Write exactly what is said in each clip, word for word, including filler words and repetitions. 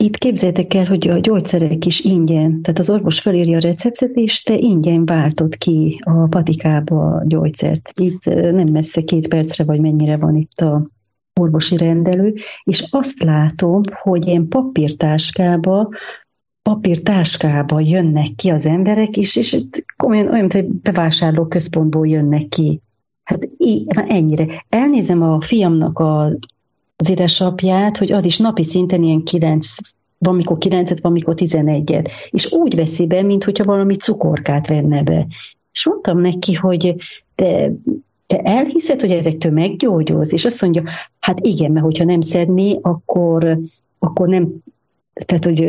itt képzeljétek el, hogy a gyógyszerek is ingyen, tehát az orvos felírja a receptet, és te ingyen váltod ki a patikába a gyógyszert. Itt nem messze két percre, vagy mennyire van itt a orvosi rendelő, és azt látom, hogy ilyen papírtáskába, papírtáskába jönnek ki az emberek, és, és olyan, olyan, mint egy bevásárlóközpontból jönnek ki. Hát í- ennyire. Elnézem a fiamnak a az édesapját, hogy az is napi szinten ilyen kilenc, van mikor kilencet, van mikor tizenegyet, és úgy veszi be, mintha valami cukorkát venne be. És mondtam neki, hogy te, te elhiszed, hogy ezektől meggyógyulsz? És azt mondja, hát igen, mert hogyha nem szedné, akkor, akkor nem, tehát hogy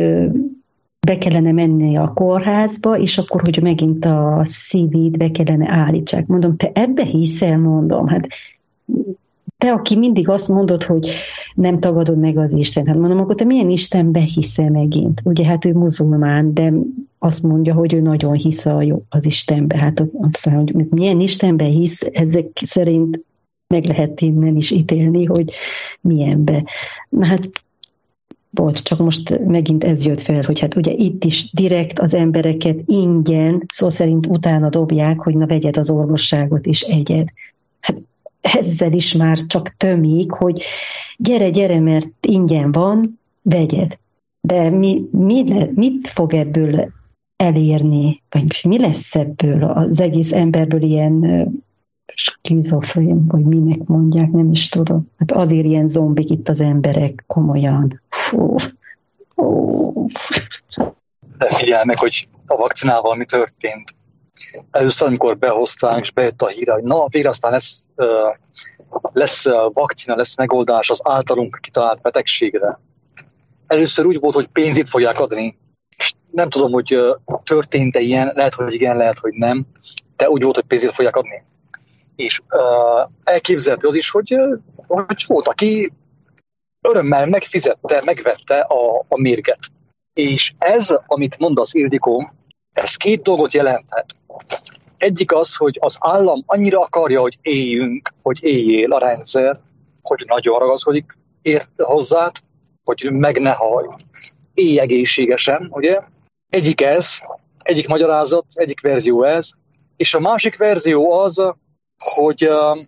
be kellene menni a kórházba, és akkor, hogy megint a szívét be kellene állítsák. Mondom, te ebbe hiszel, mondom, hát te, aki mindig azt mondod, hogy nem tagadod meg az Istent, hát mondom, akkor te milyen Istenbe hiszel megint? Ugye hát ő muzulmán, de azt mondja, hogy ő nagyon hisz az Istenbe. Hát aztán, hogy milyen Istenbe hisz, ezek szerint meg lehet innen is ítélni, hogy milyenbe. Na hát, bocs, csak most megint ez jött fel, hogy hát ugye itt is direkt az embereket ingyen, szó szerint utána dobják, hogy na vegyed az orvosságot és egyed. Hát ezzel is már csak tömik, hogy gyere, gyere, mert ingyen van, vegyed. De mi, mi le, mit fog ebből elérni? Vagy mi lesz ebből az egész emberből ilyen skizofrén, vagy minek mondják, nem is tudom. Hát azért ilyen zombik itt az emberek, komolyan. Fú. Fú. De figyelj meg, hogy a vakcinával mi történt. Először, amikor behozták, és bejött a híre, hogy na, végre aztán lesz, uh, lesz uh, vakcina, lesz megoldás az általunk kitalált betegségre. Először úgy volt, hogy pénzét fogják adni, és nem tudom, hogy uh, történt-e ilyen, lehet, hogy igen, lehet, hogy nem, de úgy volt, hogy pénzét fogják adni. És uh, elképzelhető az is, hogy, uh, hogy volt, aki örömmel megfizette, megvette a, a mérget. És ez, amit mondasz, Ildikó, ez két dolgot jelenthet. Egyik az, hogy az állam annyira akarja, hogy éljünk, hogy éljél a rendszer, hogy nagyon ragaszkodik ért hozzád, hogy meg ne hallj. Élj egészségesen, ugye? Egyik ez, egyik magyarázat, egyik verzió ez, és a másik verzió az, hogy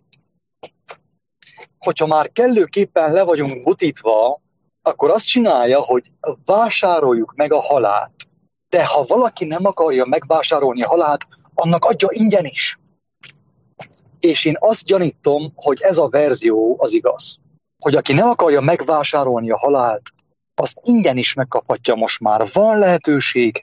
hogyha már kellőképpen le vagyunk butítva, akkor azt csinálja, hogy vásároljuk meg a halált. De ha valaki nem akarja megvásárolni a halált, annak adja ingyen is. És én azt gyanítom, hogy ez a verzió az igaz. Hogy aki nem akarja megvásárolni a halált, azt ingyen is megkaphatja most már. Van lehetőség,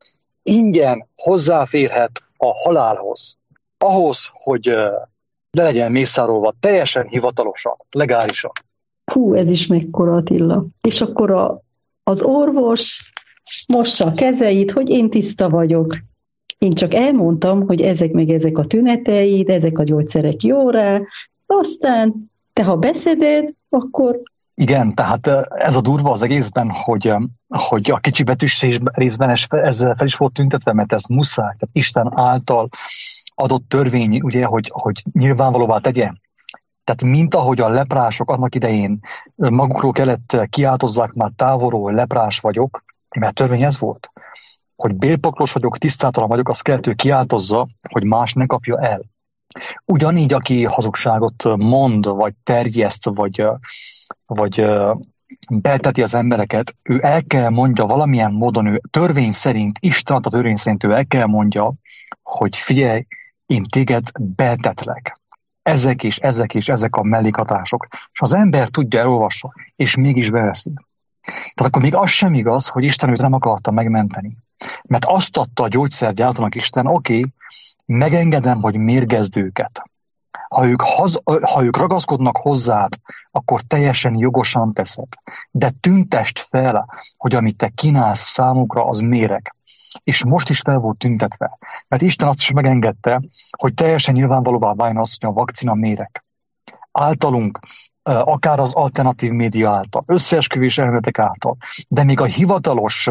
ingyen hozzáférhet a halálhoz. Ahhoz, hogy le legyen mészárolva teljesen hivatalosan, legálisan. Hú, ez is mekkora, Attila. És akkor a, az orvos mossa a kezeit, hogy én tiszta vagyok. Én csak elmondtam, hogy ezek meg ezek a tüneteid, ezek a gyógyszerek jó rá, aztán te ha beszeded, akkor... Igen, tehát ez a durva az egészben, hogy, hogy a kicsibetűs részben ez fel is volt tüntetve, mert ez muszáj, tehát Isten által adott törvény, ugye, hogy, hogy nyilvánvalóvá tegye. Tehát mint ahogy a leprások annak idején magukról kellett kiáltozzák már távolról, hogy leprás vagyok, mert törvény ez volt, hogy bélpoklos vagyok, tisztátalan vagyok, azt kellett ő kiáltozza, hogy más ne kapja el. Ugyanígy, aki hazugságot mond, vagy terjeszt, vagy, vagy belteti az embereket, ő el kell mondja valamilyen módon, ő törvény szerint, Isten a törvény szerint ő el kell mondja, hogy figyelj, én téged beltetlek. Ezek és ezek és ezek a mellékhatások. És az ember tudja, elolvassa, és mégis beveszi. Tehát akkor még az sem igaz, hogy Isten őt nem akarta megmenteni. Mert azt adta a gyógyszergyártónak Isten, oké, okay, megengedem, hogy mérgezd őket. Ha ők, haz, ha ők ragaszkodnak hozzád, akkor teljesen jogosan teszed. De tüntest fel, hogy amit te kínálsz számukra, az méreg. És most is fel volt tüntetve. Mert Isten azt is megengedte, hogy teljesen nyilvánvalóvá váljon az, hogy a vakcina méreg. Általunk, akár az alternatív média által, összeesküvés elméletek által, de még a hivatalos,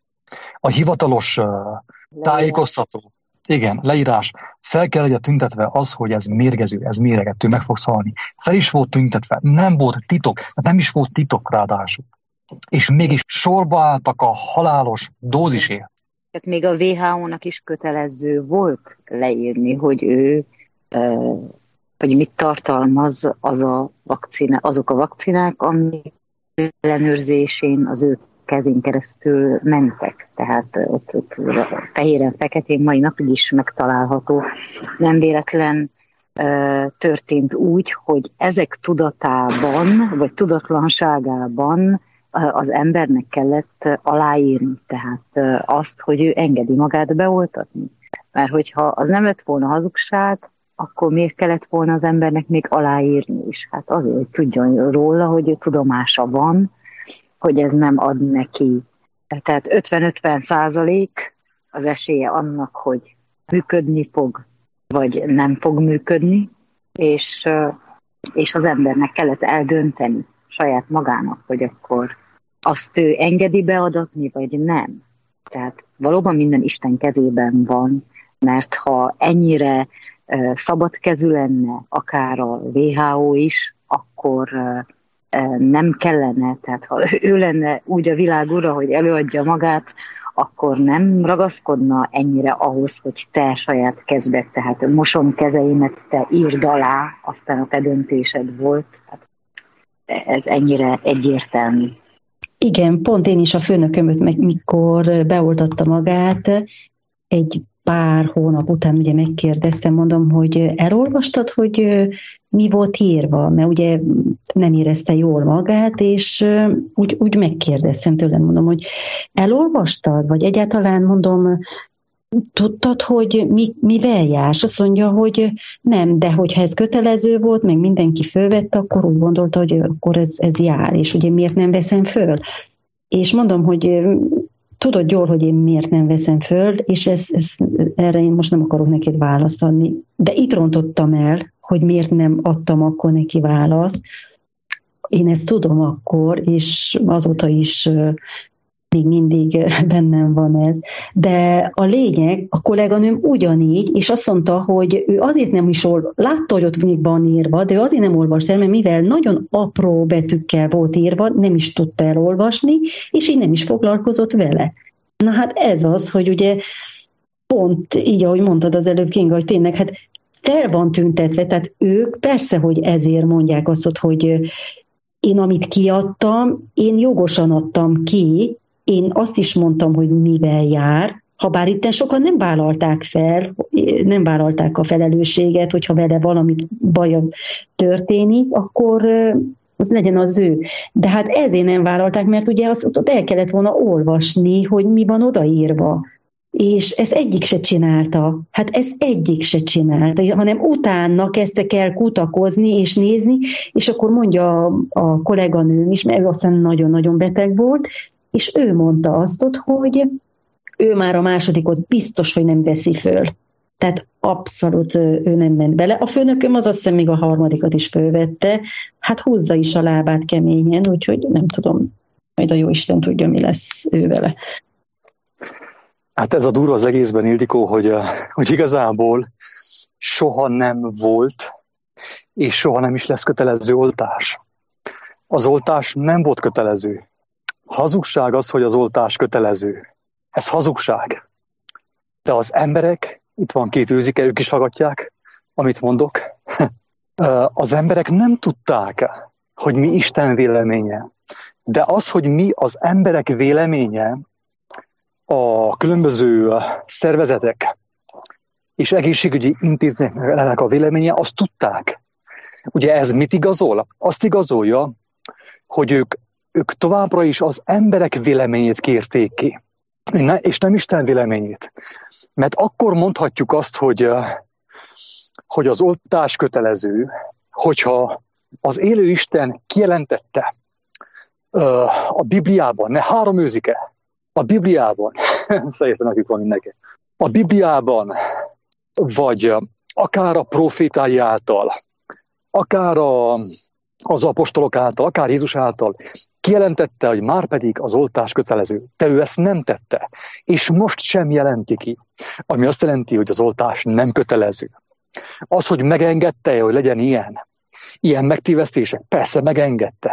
a hivatalos tájékoztató, igen, leírás, fel kell legyen tüntetve az, hogy ez mérgező, ez méregető, meg fogsz halni. Fel is volt tüntetve, nem volt titok, nem is volt titok ráadásul. és mégis sorba álltak a halálos dózisért. Tehát még a vé há ó-nak is kötelező volt leírni, hogy ő, hogy mit tartalmaz az a vakcina, azok a vakcinák, amik ellenőrzésén az ő kezén keresztül mentek. Tehát ott, ott fehéren-feketén mai napig is megtalálható. Nem véletlen történt úgy, hogy ezek tudatában, vagy tudatlanságában az embernek kellett aláírni, tehát azt, hogy ő engedi magát beoltatni. Mert hogyha az nem lett volna hazugság, akkor miért kellett volna az embernek még aláírni is? Hát azért, hogy tudjon róla, hogy tudomása van, hogy ez nem ad neki. Tehát ötven-ötven százalék az esélye annak, hogy működni fog, vagy nem fog működni, és, és az embernek kellett eldönteni saját magának, hogy akkor azt ő engedi beadatni, vagy nem. Tehát valóban minden Isten kezében van, mert ha ennyire uh, szabadkezű lenne, akár a vé há ó is, akkor uh, uh, nem kellene, tehát ha ő lenne úgy a világ ura, hogy előadja magát, akkor nem ragaszkodna ennyire ahhoz, hogy te saját kezed, tehát mosom kezeimet, te írd alá, aztán a te döntésed volt. Hát ez ennyire egyértelmű. Igen, pont én is a főnökömöt, meg mikor beoltatta magát, egy pár hónap után ugye megkérdeztem, mondom, hogy elolvastad, hogy mi volt írva, mert ugye nem érezte jól magát, és úgy, úgy megkérdeztem tőlem, mondom, hogy elolvastad, vagy egyáltalán mondom, tudtad, hogy mi, mivel jársz? Azt mondja, hogy nem, de hogyha ez kötelező volt, meg mindenki fölvette, akkor úgy gondolta, hogy akkor ez, ez jár, és ugye miért nem veszem föl? És mondom, hogy tudod jól, hogy én miért nem veszem föl, és ez, ez, erre én most nem akarok neked választ adni. De itt rontottam el, hogy miért nem adtam akkor neki választ. Én ezt tudom akkor, és azóta is még mindig bennem van ez. De a lényeg, a kolléganőm ugyanígy, és azt mondta, hogy ő azért nem is ol, látta, hogy ott még van írva, de ő azért nem olvast el, mert mivel nagyon apró betűkkel volt írva, nem is tudta elolvasni, és így nem is foglalkozott vele. Na hát ez az, hogy ugye pont így, ahogy mondtad az előbb, Kinga, hogy tényleg, hát fel van tüntetve, tehát ők persze, hogy ezért mondják azt, hogy én amit kiadtam, én jogosan adtam ki, én azt is mondtam, hogy mivel jár, habár itten sokan nem vállalták fel, nem vállalták a felelősséget, hogyha vele valami baja történik, akkor az legyen az ő. De hát ezért nem vállalták, mert ugye azt ott el kellett volna olvasni, hogy mi van odaírva. És ezt egyik se csinálta. Hát ezt egyik se csinálta, hanem utána kezdtek el kutakozni és nézni, és akkor mondja a, a kolléganőm is, mert ő aztán nagyon-nagyon beteg volt, és ő mondta azt, hogy ő már a másodikot biztos, hogy nem veszi föl. Tehát abszolút ő nem ment bele. A főnököm az azt hiszem még a harmadikat is fölvette, hát húzza is a lábát keményen, úgyhogy nem tudom, majd a jóisten tudja, mi lesz ő vele. Hát ez a durva az egészben, Ildikó, hogy, hogy igazából soha nem volt, és soha nem is lesz kötelező oltás. Az oltás nem volt kötelező. Hazugság az, hogy az oltás kötelező. Ez hazugság. De az emberek, itt van két őzike, ők is hallgatják, amit mondok, az emberek nem tudták, hogy mi Isten véleménye. De az, hogy mi az emberek véleménye, a különböző szervezetek és egészségügyi intézmények a véleménye, azt tudták. Ugye ez mit igazol? Azt igazolja, hogy ők, ők továbbra is az emberek véleményét kérték ki, és nem Isten véleményét. Mert akkor mondhatjuk azt, hogy, hogy az oltás kötelező, hogyha az élő Isten kijelentette a Bibliában, ne három őzike, a Bibliában, szerintem nekik van mindenki, a Bibliában, vagy akár a profétái által, akár a, az apostolok által, akár Jézus által kijelentette, hogy már pedig az oltás kötelező. De ő ezt nem tette, és most sem jelenti ki, ami azt jelenti, hogy az oltás nem kötelező. Az, hogy megengedte, hogy legyen ilyen, ilyen megtévesztések, persze megengedte.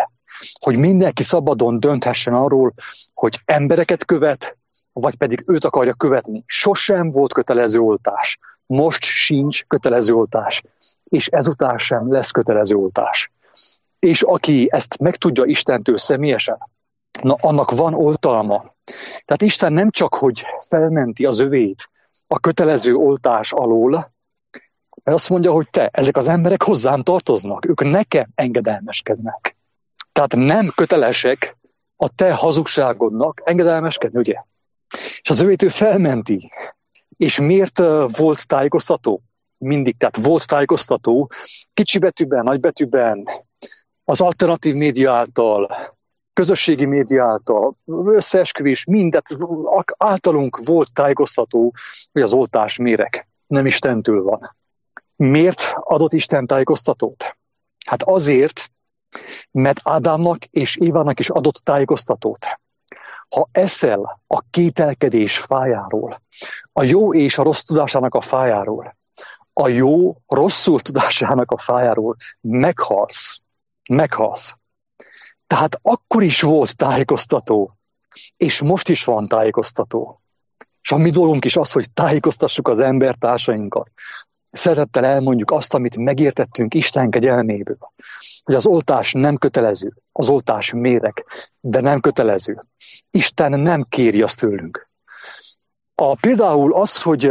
hogy mindenki szabadon dönthessen arról, hogy embereket követ, vagy pedig őt akarja követni. Sosem volt kötelező oltás. Most sincs kötelező oltás. És ezután sem lesz kötelező oltás. És aki ezt megtudja Istentől személyesen, na annak van oltalma. Tehát Isten nem csak, hogy felmenti az övét a kötelező oltás alól, mert azt mondja, hogy te, ezek az emberek hozzám tartoznak, ők nekem engedelmeskednek. Tehát nem kötelesek a te hazugságodnak engedelmeskedni, ugye? És az övét ő felmenti. És miért volt tájékoztató? Mindig, tehát volt tájékoztató, kicsi betűben, nagy betűben, az alternatív média által, közösségi média által, összeesküvés, mindet általunk volt tájékoztató, hogy az oltás méreg nem Istentől van. Miért adott Isten tájékoztatót? Hát azért, mert Ádámnak és Évának is adott tájékoztatót. Ha eszel a kételkedés fájáról, a jó és a rossz tudásának a fájáról, a jó rosszul tudásának a fájáról, meghalsz. Meghalsz. Tehát akkor is volt tájékoztató, és most is van tájékoztató. És a mi dolgunk is az, hogy tájékoztassuk az embertársainkat. Szeretettel elmondjuk azt, amit megértettünk Isten kegyelméből. Hogy az oltás nem kötelező, az oltás méreg, de nem kötelező. Isten nem kéri azt tőlünk. A, például az, hogy,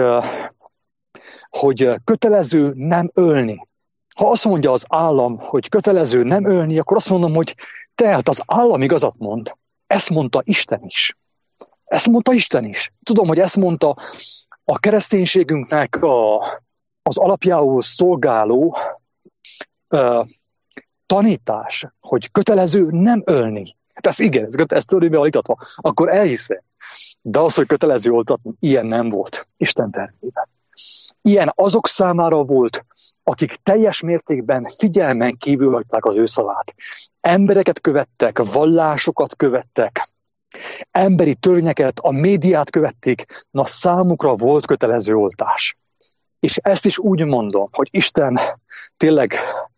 hogy kötelező nem ölni. Ha azt mondja az állam, hogy kötelező nem ölni, akkor azt mondom, hogy tehát az állam igazat mond. Ezt mondta Isten is. Ezt mondta Isten is. Tudom, hogy ezt mondta a kereszténységünknek a, az alapjául szolgáló uh, tanítás, hogy kötelező nem ölni. Hát ez igen, ez, ez törvénybe van itatva. Akkor elhiszem. De az, hogy kötelező oltatni, ilyen nem volt Isten tervében. Ilyen azok számára volt, akik teljes mértékben figyelmen kívül hagyták az ő szavát. Embereket követtek, vallásokat követtek, emberi törvényeket, a médiát követték, na számukra volt kötelező oltás. És ezt is úgy mondom, hogy Isten tényleg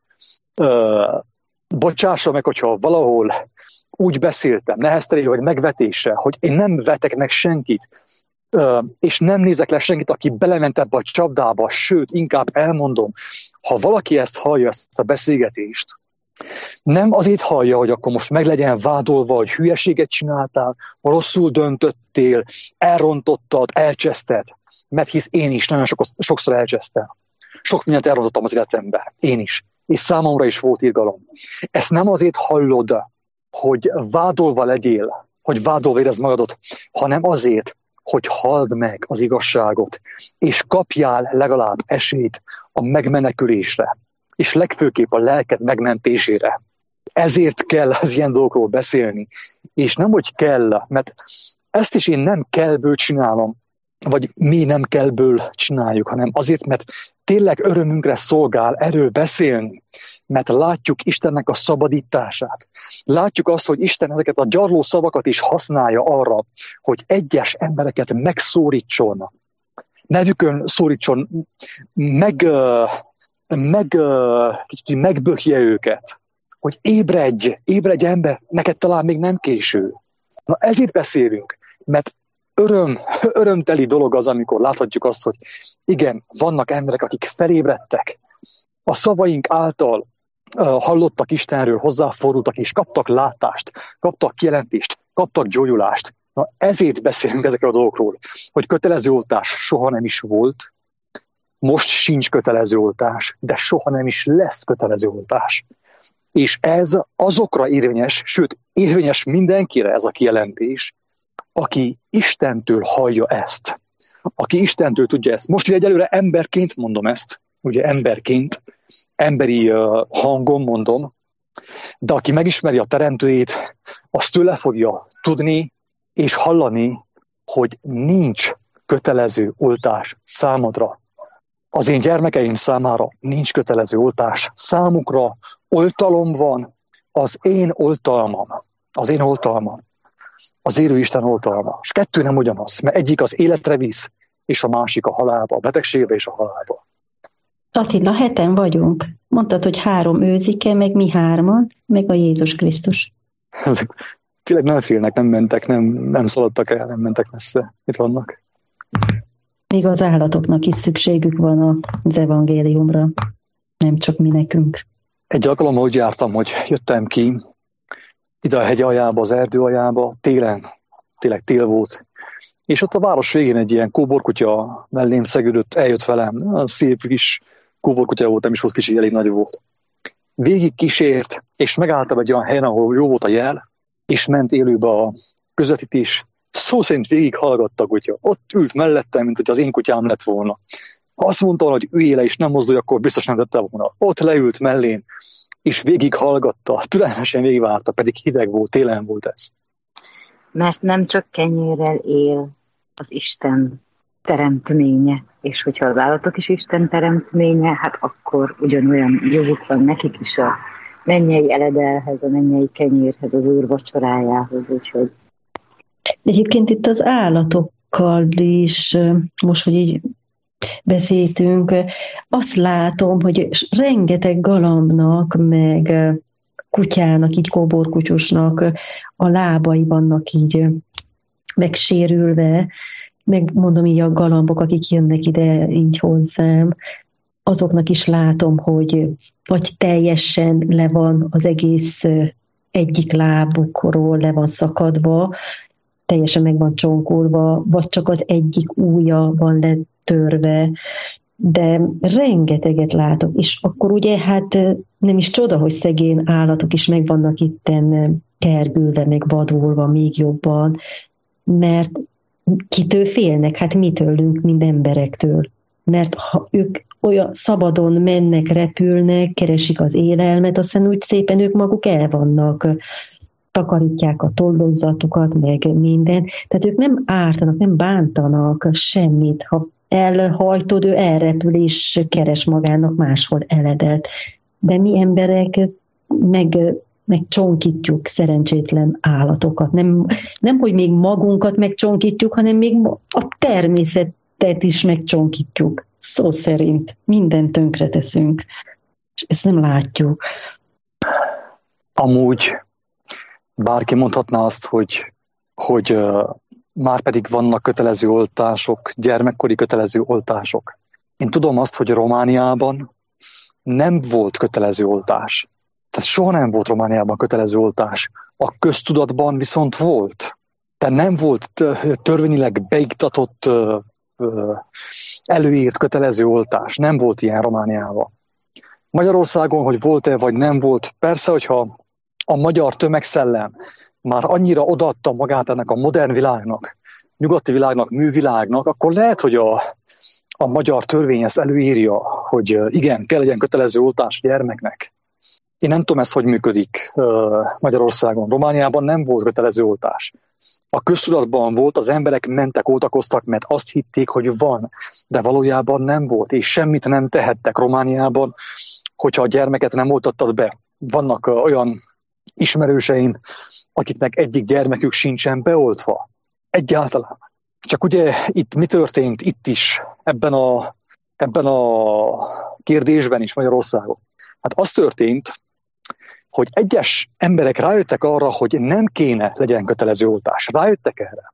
ö, bocsássa meg, hogyha valahol úgy beszéltem, neheztelé vagy megvetése, hogy én nem vetek meg senkit, ö, és nem nézek le senkit, aki belement ebbe a csapdába, sőt, inkább elmondom, ha valaki ezt hallja, ezt a beszélgetést, nem azért hallja, hogy akkor most meg legyen vádolva, hogy hülyeséget csináltál, rosszul döntöttél, elrontottad, elcseszted, mert hisz én is nagyon sok, sokszor elcsesztem. Sok mindent elrontottam az életemben, én is. És számomra is volt irgalom. Ezt nem azért hallod, hogy vádolva legyél, hogy vádolva érezd magadot, hanem azért, hogy halld meg az igazságot, és kapjál legalább esélyt a megmenekülésre, és legfőképp a lelked megmentésére. Ezért kell az ilyen dolgokról beszélni. És nem, hogy kell, mert ezt is én nem kellből csinálom, vagy mi nem kellből csináljuk, hanem azért, mert tényleg örömünkre szolgál erről beszélni, mert látjuk Istennek a szabadítását. Látjuk azt, hogy Isten ezeket a gyarló szavakat is használja arra, hogy egyes embereket megszólítson, nevükön szólítson, meg, meg, kicsit megbökje őket, hogy ébredj, ébredj ember, neked talán még nem késő. Na ezért beszélünk, mert öröm, örömteli dolog az, amikor láthatjuk azt, hogy igen, vannak emberek, akik felébredtek, a szavaink által uh, hallottak Istenről, hozzáfordultak és kaptak látást, kaptak kijelentést, kaptak gyógyulást. Na ezért beszélünk ezekről a dolgokról, hogy kötelező oltás soha nem is volt, most sincs kötelező oltás, de soha nem is lesz kötelező oltás. És ez azokra érvényes, sőt, érvényes mindenkire ez a kijelentés, aki Istentől hallja ezt. Aki Istentől tudja ezt. Most egyelőre emberként mondom ezt, ugye emberként, emberi uh, hangon mondom, de aki megismeri a teremtőjét, azt tőle fogja tudni és hallani, hogy nincs kötelező oltás számodra. Az én gyermekeim számára nincs kötelező oltás. Számukra oltalom van, az én oltalmam. Az én oltalmam. Az élő Isten oltalma. És kettő nem ugyanaz, mert egyik az életre visz, és a másik a halálba, a betegségbe és a halálba. Attila, heten vagyunk. Mondtad, hogy három őzike, meg mi hárman, meg a Jézus Krisztus. ezek tényleg nem félnek, nem mentek, nem, nem szaladtak el, nem mentek messze. Itt vannak. Még az állatoknak is szükségük van az evangéliumra, nem csak mi nekünk. Egy alkalommal úgy jártam, hogy jöttem ki ide a hegy aljába, az erdő aljába, télen, tényleg tél volt, és ott a város végén egy ilyen kóborkutya mellém szegődött, eljött velem, szép kis kóborkutya volt, nem is volt kicsi, elég nagy volt. Végig kísért, és megálltam egy olyan helyen, ahol jó volt a jel, és ment élőbe a közvetítés. Szó szerint végig hallgatta a kutya. Ott ült mellettem, mint hogy az én kutyám lett volna. Ha azt mondta, hogy üljé le és nem mozdulj, akkor biztos nem tette volna. Ott leült mellén, és végig hallgatta, türelmesen végigvárta, pedig hideg volt, télen volt ez. Mert nem csak kenyérrel él az Isten teremtménye, és hogyha az állatok is Isten teremtménye, hát akkor ugyanolyan joguk van nekik is a mennyei eledelhez, a mennyei kenyérhez, az Úr vacsorájához, úgyhogy... Egyébként itt az állatokkal is, most, hogy így beszéltünk, azt látom, hogy rengeteg galambnak, meg kutyának, így kóborkutyusnak a lábai vannak így megsérülve, meg mondom így a galambok, akik jönnek ide így hozzám, azoknak is látom, hogy vagy teljesen le van az egész egyik lábukról, le van szakadva, teljesen meg van csonkolva, vagy csak az egyik ujja van letörve, de rengeteget látok, és akkor ugye hát nem is csoda, hogy szegény állatok is meg vannak itten kergülve, meg vadulva még jobban, mert kitől félnek? Hát mi tőlünk, mint emberektől. Mert ha ők olyan szabadon mennek, repülnek, keresik az élelmet, aztán úgy szépen ők maguk el vannak, takarítják a tollózatukat, meg minden. Tehát ők nem ártanak, nem bántanak semmit. Ha elhajtod, ő elrepül és keres magának máshol eledelt. De mi emberek meg, meg csonkítjuk szerencsétlen állatokat. Nem, nem, hogy még magunkat megcsonkítjuk, hanem még a természetet is megcsonkítjuk. Szó szerint mindent tönkre teszünk. És ezt nem látjuk. Amúgy bárki mondhatná azt, hogy, hogy uh, már pedig vannak kötelező oltások, gyermekkori kötelező oltások. Én tudom azt, hogy Romániában nem volt kötelező oltás. Tehát soha nem volt Romániában kötelező oltás. A köztudatban viszont volt. Tehát nem volt törvényileg beiktatott, uh, uh, előírt kötelező oltás. Nem volt ilyen Romániában. Magyarországon, hogy volt-e vagy nem volt, persze, hogyha a magyar tömegszellem már annyira odaadta magát ennek a modern világnak, nyugati világnak, művilágnak, akkor lehet, hogy a, a magyar törvény ezt előírja, hogy igen, kell legyen kötelező oltás gyermeknek. Én nem tudom, ez hogy működik Magyarországon. Romániában nem volt kötelező oltás. A köztudatban volt, az emberek mentek, oltakoztak, mert azt hitték, hogy van, de valójában nem volt, és semmit nem tehettek Romániában, hogyha a gyermeket nem oltattad be. Vannak olyan ismerőseim, akiknek egyik gyermekük sincsen beoltva. Egyáltalán. Csak ugye itt mi történt itt is, ebben a, ebben a kérdésben is Magyarországon? Hát az történt, hogy egyes emberek rájöttek arra, hogy nem kéne legyen kötelező oltás. Rájöttek erre.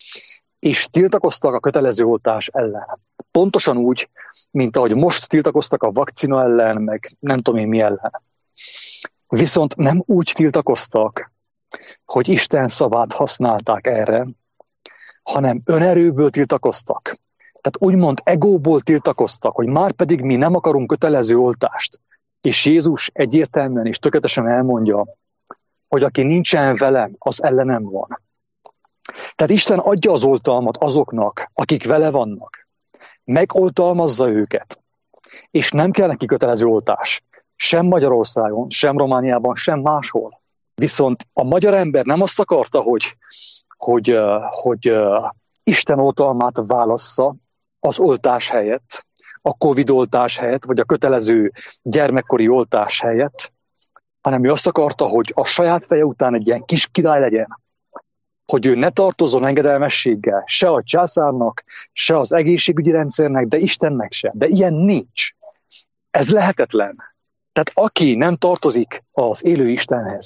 És tiltakoztak a kötelező oltás ellen. Pontosan úgy, mint ahogy most tiltakoztak a vakcina ellen, meg nem tudom én mi ellen. Viszont nem úgy tiltakoztak, hogy Isten szavát használták erre, hanem önerőből tiltakoztak. Tehát úgymond egóból tiltakoztak, hogy már pedig mi nem akarunk kötelező oltást. És Jézus egyértelműen és tökéletesen elmondja, hogy aki nincsen velem, az ellenem van. Tehát Isten adja az oltalmat azoknak, akik vele vannak. Megoltalmazza őket. És nem kell neki kötelező oltás. Sem Magyarországon, sem Romániában, sem máshol. Viszont a magyar ember nem azt akarta, hogy, hogy, hogy Isten oltalmát válassza az oltás helyett, a Covid oltás helyett, vagy a kötelező gyermekkori oltás helyett, hanem ő azt akarta, hogy a saját feje után egy ilyen kis király legyen, hogy ő ne tartozzon engedelmességgel se a császárnak, se az egészségügyi rendszernek, de Istennek sem. De ilyen nincs. Ez lehetetlen. Tehát aki nem tartozik az élő Istenhez,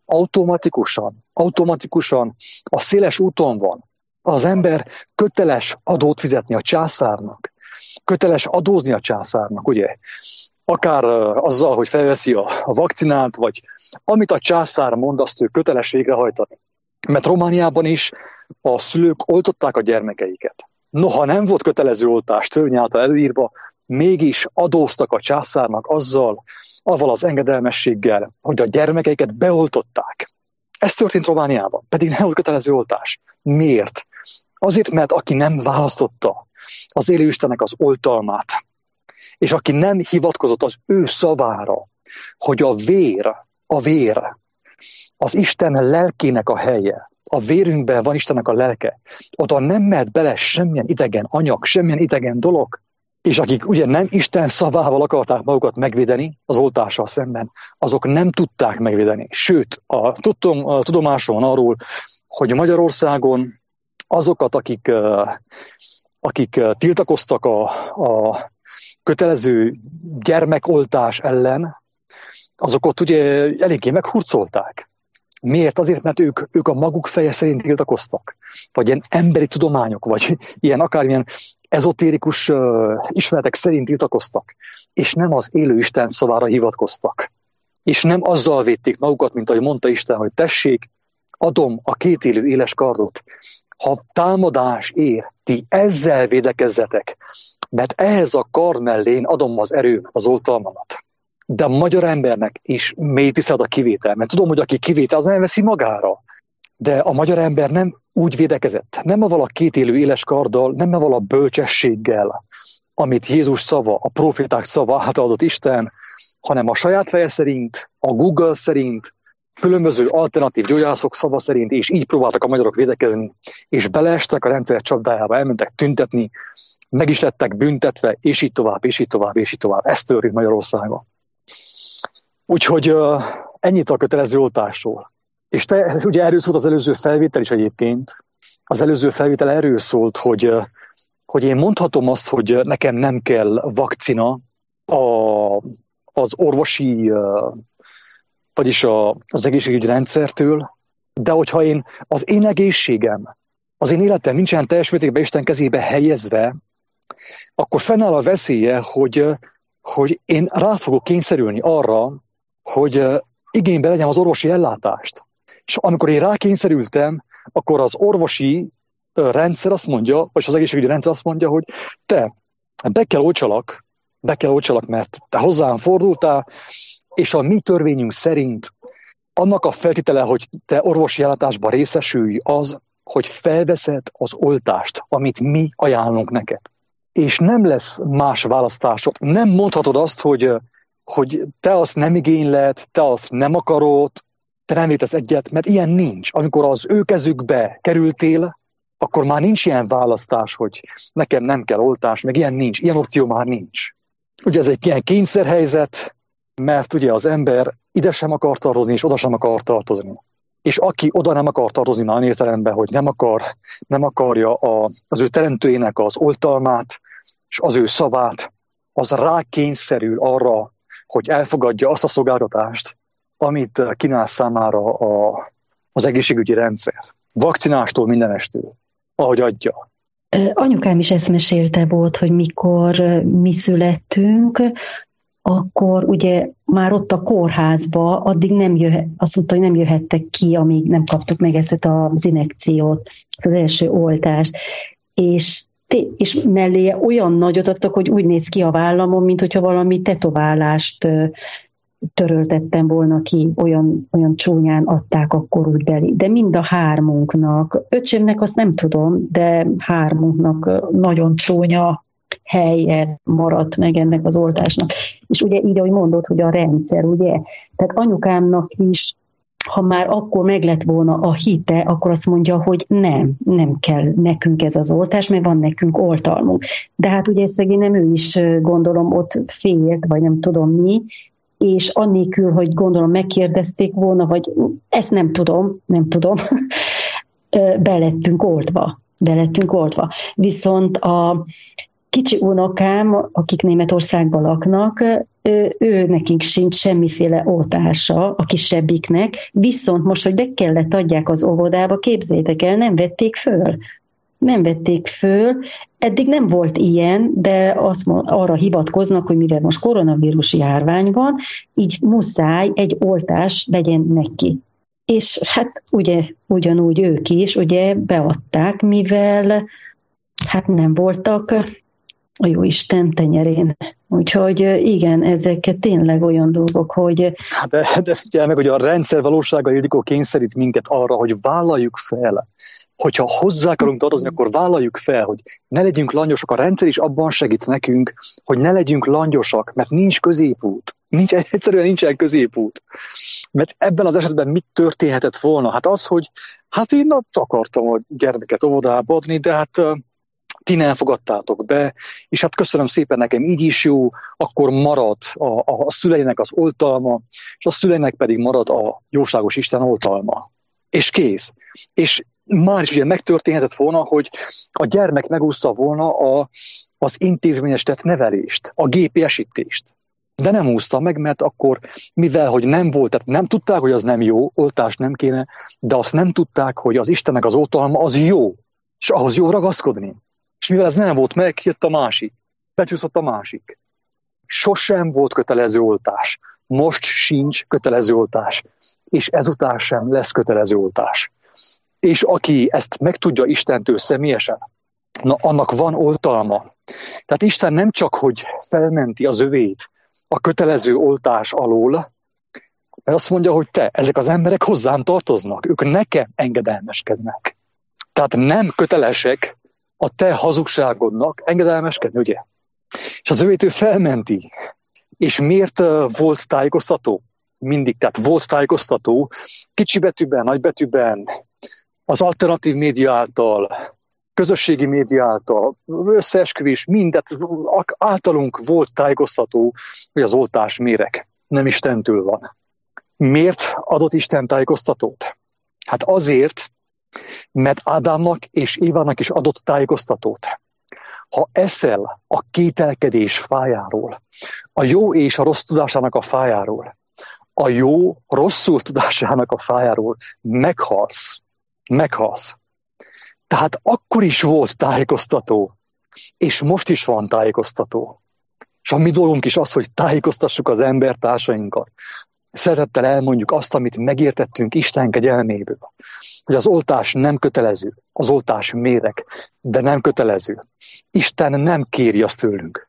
automatikusan, automatikusan a széles úton van. Az ember köteles adót fizetni a császárnak. Köteles adózni a császárnak, ugye? Akár azzal, hogy felveszi a, a vakcinát, vagy amit a császár mond, azt ő köteles végrehajtani. Mert Romániában is a szülők oltották a gyermekeiket. Noha nem volt kötelező oltás törvény által előírva, mégis adóztak a császárnak azzal, avval az engedelmességgel, hogy a gyermekeiket beoltották. Ez történt Romániában, pedig nem volt kötelező oltás. Miért? Azért, mert aki nem választotta az élő Istennek az oltalmát, és aki nem hivatkozott az ő szavára, hogy a vér, a vér, az Isten lelkének a helye, a vérünkben van Istennek a lelke, oda nem mehet bele semmilyen idegen anyag, semmilyen idegen dolog, és akik ugye nem Isten szavával akarták magukat megvédeni az oltással szemben, azok nem tudták megvédeni. Sőt, a, tudom, a tudomásom van arról, hogy Magyarországon azokat, akik, akik tiltakoztak a, a kötelező gyermekoltás ellen, azokat ugye eléggé meghurcolták. Miért? Azért, mert ők, ők a maguk feje szerint tiltakoztak. Vagy ilyen emberi tudományok, vagy ilyen akármilyen ezotérikus uh, ismeretek szerint tiltakoztak. És nem az élő Isten szavára hivatkoztak. És nem azzal védték magukat, mint ahogy mondta Isten, hogy tessék, adom a kétélű éles kardot. Ha támadás ér, ti ezzel védekezzetek, mert ehhez a kard mellé én adom az erőm, az oltalmamat. De a magyar embernek is mély tisztelet a kivétel, mert tudom, hogy aki kivétel, az nem veszi magára. De a magyar ember nem úgy védekezett, nem avval a kétélű éles karddal, nem avval a bölcsességgel, amit Jézus szava, a proféták szava átadott Isten, hanem a saját feje szerint, a Google szerint, különböző alternatív gyógyászok szava szerint, és így próbáltak a magyarok védekezni, és beleestek a rendszer csapdájába, elmentek tüntetni, meg is lettek büntetve, és így tovább, és így tovább, és így tovább. Ez történt Magyarországon. Úgyhogy uh, ennyit a kötelező oltásról. És te, ugye erről szólt az előző felvétel is egyébként. Az előző felvétel erről szólt, hogy, uh, hogy én mondhatom azt, hogy nekem nem kell vakcina a, az orvosi, uh, vagyis a, az egészségügyi rendszertől, de hogyha én az én egészségem, az én életem nincsen teljes mértékben Isten kezébe helyezve, akkor fennáll a veszélye, hogy, hogy én rá fogok kényszerülni arra, hogy igénybe vegyem az orvosi ellátást. És amikor én rákényszerültem, akkor az orvosi rendszer azt mondja, vagy az egészségügyi rendszer azt mondja, hogy te be kell oltsalak, be kell oltsalak, mert te hozzám fordultál, és a mi törvényünk szerint annak a feltétele, hogy te orvosi ellátásban részesülj, az, hogy felveszed az oltást, amit mi ajánlunk neked. És nem lesz más választásod. Nem mondhatod azt, hogy, hogy te azt nem igényled, te azt nem akarod, te nem vétesz egyet, mert ilyen nincs. Amikor az ő kezükbe kerültél, akkor már nincs ilyen választás, hogy nekem nem kell oltás, meg ilyen nincs, ilyen opció már nincs. Ugye ez egy ilyen kényszerhelyzet, mert ugye az ember ide sem akar tartozni, és oda sem akar tartozni. És aki oda nem akar tartozni már értelemben, hogy nem, akar, nem akarja a, az ő teremtőjének az oltalmát, és az ő szavát, az rákényszerül arra, hogy elfogadja azt a szolgáltatást, amit kínál számára a, az egészségügyi rendszer. Vakcinástól, mindenestől, ahogy adja. Anyukám is ezt mesélte volt, hogy mikor mi születtünk, akkor ugye már ott a kórházba addig nem jöhet, azt mondta, hogy nem jöhettek ki, amíg nem kaptuk meg ezt az injekciót, az első oltást. És, és mellé olyan nagyot adtak, hogy úgy néz ki a vállamon, mint hogyha valami tetoválást töröltettem volna ki, olyan, olyan csúnyán adták akkor úgy belé. De mind a hármunknak, öcsémnek azt nem tudom, de hármunknak nagyon csúnya helye maradt meg ennek az oltásnak. És ugye így, ahogy mondod, hogy a rendszer, ugye? Tehát anyukámnak is, ha már akkor meg lett volna a hite, akkor azt mondja, hogy nem, nem kell nekünk ez az oltás, mert van nekünk oltalmunk. De hát ugye szegény nem ő is, gondolom, ott félt, vagy nem tudom mi, és annélkül, hogy gondolom megkérdezték volna, vagy ezt nem tudom, nem tudom, belettünk oltva. Belettünk oltva. Viszont a kicsi unokám, akik Németországban laknak, ő, ő nekik sincs semmiféle oltása a kisebbiknek, viszont most, hogy be kellett adják az óvodába, képzeljétek el, nem vették föl. Nem vették föl, eddig nem volt ilyen, de azt arra hivatkoznak, hogy mivel most koronavírus járvány van, így muszáj egy oltás legyen neki. És hát ugye ugyanúgy ők is ugye beadták, mivel hát nem voltak a Jóisten tenyerén. Úgyhogy igen, ezek tényleg olyan dolgok, hogy... Hát de, de figyelj meg, hogy a rendszer valósága, Ildikó, kényszerít minket arra, hogy vállaljuk fel. Hogyha hozzá akarunk tartozni, akkor vállaljuk fel, hogy ne legyünk langyosok. A rendszer is abban segít nekünk, hogy ne legyünk langyosak, mert nincs középút. Nincs, egyszerűen nincsen középút. Mert ebben az esetben mit történhetett volna? Hát az, hogy hát én akartam a gyermeket óvodába adni, de hát ti nem fogadtátok be, és hát köszönöm szépen, nekem így is jó, akkor marad a, a, a szüleinek az oltalma, és a szüleinek pedig marad a jóságos Isten oltalma. És kész. És már is ugye megtörténhetett volna, hogy a gyermek megúszta volna a, az intézményesített nevelést, a gépi esítést. De nem úszta meg, mert akkor, mivel hogy nem volt, tehát nem tudták, hogy az nem jó, oltás nem kéne, de azt nem tudták, hogy az Istennek az oltalma az jó, és ahhoz jó ragaszkodni. És mivel ez nem volt meg, jött a másik. Becsúszott a másik. Sosem volt kötelező oltás. Most sincs kötelező oltás. És ezután sem lesz kötelező oltás. És aki ezt megtudja Istentől személyesen, na annak van oltalma. Tehát Isten nem csak, hogy felmenti az övét a kötelező oltás alól, mert azt mondja, hogy te, ezek az emberek hozzám tartoznak, ők nekem engedelmeskednek. Tehát nem kötelesek a te hazugságodnak engedelmeskedni, ugye? És az övét ő felmenti. És miért volt tájékoztató? Mindig, tehát volt tájékoztató, kicsi betűben, nagy betűben, az alternatív média által, közösségi média által, összeesküvés, mindet általunk volt tájékoztató, hogy az oltás méreg nem Istentől van. Miért adott Isten tájékoztatót? Hát azért, mert Ádámnak és Évának is adott tájékoztatót. Ha eszel a kételkedés fájáról, a jó és a rossz tudásának a fájáról, a jó rosszul tudásának a fájáról meghalsz, meghalsz. Tehát akkor is volt tájékoztató, és most is van tájékoztató. És a mi dolgunk is az, hogy tájékoztassuk az embertársainkat. Szeretettel elmondjuk azt, amit megértettünk Isten kegyelméből. Hogy az oltás nem kötelező, az oltás méreg, de nem kötelező. Isten nem kéri azt tőlünk.